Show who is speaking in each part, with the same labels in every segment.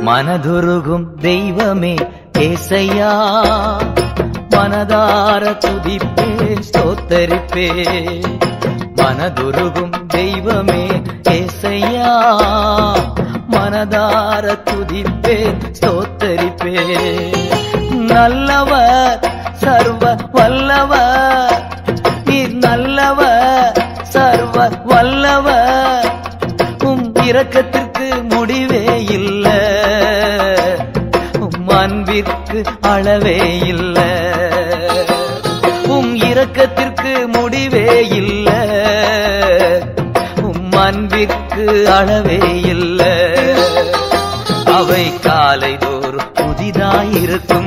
Speaker 1: மனதுருகும் தெய்வமே ஏசையா, மனதார துதிப்பே ஸ்தோத்தரிப்பே. மனதுருகும் தெய்வமே ஏசையா, மனதார துதிப்பே ஸ்தோத்தரிப்பே. நல்லவர் சர்வ வல்லவர், நீர் நல்லவர் சர்வ வல்லவர். உம் இரக்கத்திற்கு முடிவே இல்ல, உம் அன்பிற்கு அளவே இல்ல. உம் இரக்கத்திற்கு முடிவே இல்ல, உம் அன்பிற்கு அளவே இல்ல. அவை காலைதோறும் புதிதாயிருக்கும்,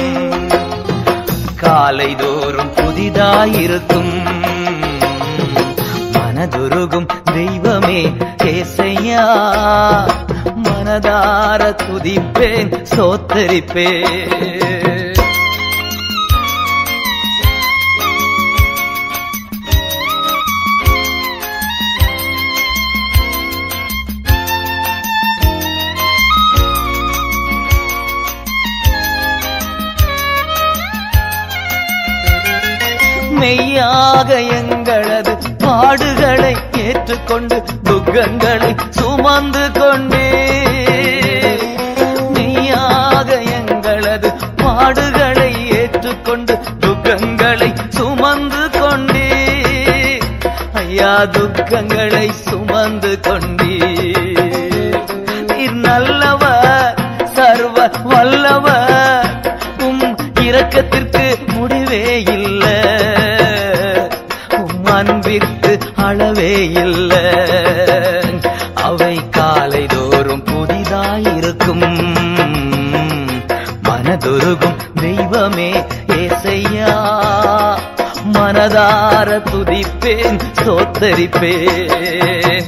Speaker 1: காலைதோறும் புதிதாயிருக்கும். மனதுருகும் தெய்வமே ஏசையா, மனதார துதிப்பேன் ஸ்தோத்தரிப்பேன். மெய்யாக எங்களது பாடுகளை ஏற்றுக்கொண்டு துக்கங்களை சுமந்து கொண்டே, மெய்யாக எங்களது பாடுகளை ஏற்றுக்கொண்டு துக்கங்களை சுமந்து கொண்டே. ஐயா துக்கங்களை சுமந்து கொண்டே. நீர் நல்லவர் சர்வ வல்லவர், உம் இரக்கத்திற்கு முடிவே இல்ல, அன்பிற்கு அளவே இல்ல. அவை காலைதோறும் புதிதாயிருக்கும். மனதுருகும் தெய்வமே ஏசையா, மனதார துதிப்பேன் ஸ்தோத்தரிப்பேன்.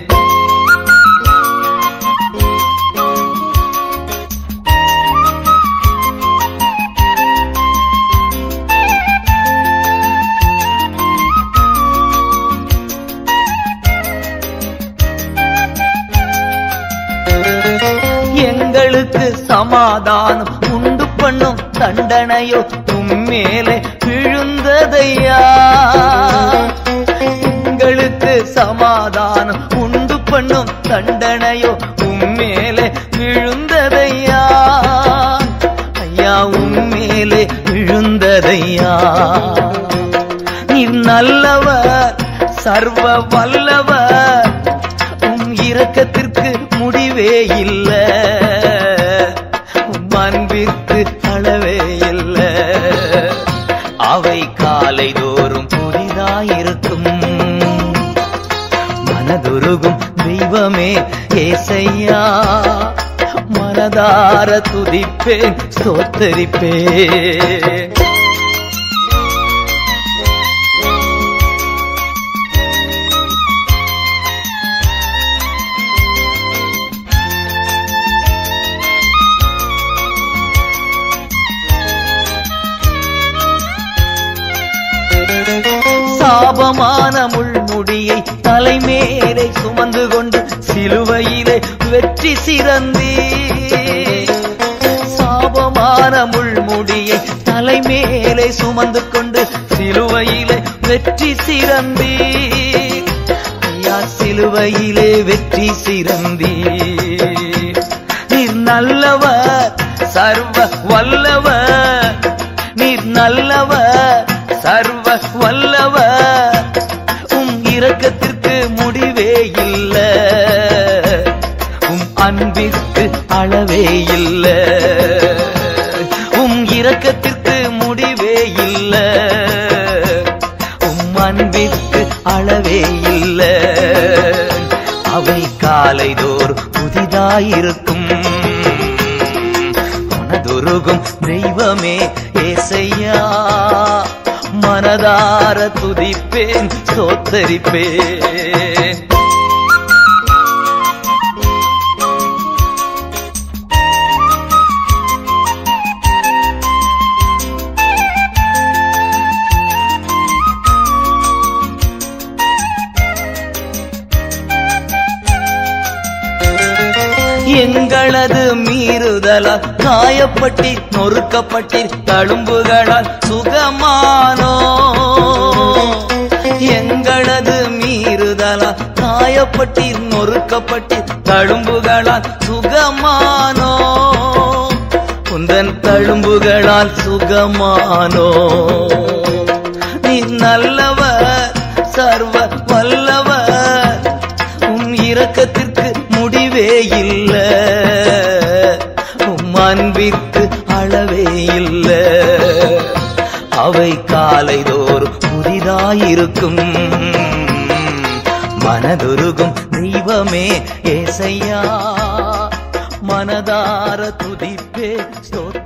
Speaker 1: எங்களுக்கு சமாதானம் உண்டு பண்ணும் தண்டனையோ உம்மேலே விழுந்ததையா. எங்களுக்கு சமாதானம் உண்டு பண்ணும் தண்டனையோ உம்மேலே விழுந்ததையா. ஐயா உம்மேலே விழுந்ததையா. நீர் நல்லவர் சர்வ வல்லவர், உம் இரக்கத்திற்கு முடிவே இல்ல, உம் அன்பிற்கு அளவே இல்ல. அவை காலைதோறும் புதிதாயிருக்கும். மனதுருகும் தெய்வமே ஏசையா, மனதார துதிப்பேன் ஸ்தோத்தரிப்பேன். சாபமான முள்முடியை தலைமேலே சுமந்து கொண்டு சிலுவையிலே வெற்றி சிறந்தே. சாபமான முள்முடியை தலைமேலே சுமந்து கொண்டு சிலுவையிலே வெற்றி சிறந்தே. ஐயா சிலுவையிலே வெற்றி சிறந்தே. நீர் நல்லவர் சர்வ வல்லவர், நீர் நல்லவர் சர்வ வல்லவர். உம் இரக்கத்திற்கு முடிவே இல்ல, உம் அன்பிற்கு அளவே இல்ல. உம் இரக்கத்திற்கு முடிவே இல்ல, உம் அன்பிற்கு அளவே இல்ல. அவை காலைதோறும் புதிதாயிருக்கும். மனதுருகும் தெய்வமே ஏசையா, மனதார துதிப்பேன் ஸ்தோத்தரிப்பேன். எங்களது எங்களது மீறுதலால் காயப்பட்டீர் நொறுக்கப்பட்டீர் தழும்புகளால் சுகமானோ எங்களது மீறுதலால் காயப்பட்டீர் நொறுக்கப்பட்டீர் தழும்புகளால் சுகமானோ உந்தன் தழும்புகளால் சுகமானோ நீ நல்லவர் சர்வ வல்லவர் உம் இரக்கத்திற்கு முடிவே இல்ல உம் அன்பிற்கு அளவே இல்ல அவை காலைதோறும் புதிதாயிருக்கும் மனதுருகும் தெய்வமே ஏசையா மனதார துதிப்பே ஸ்தோத்திரம்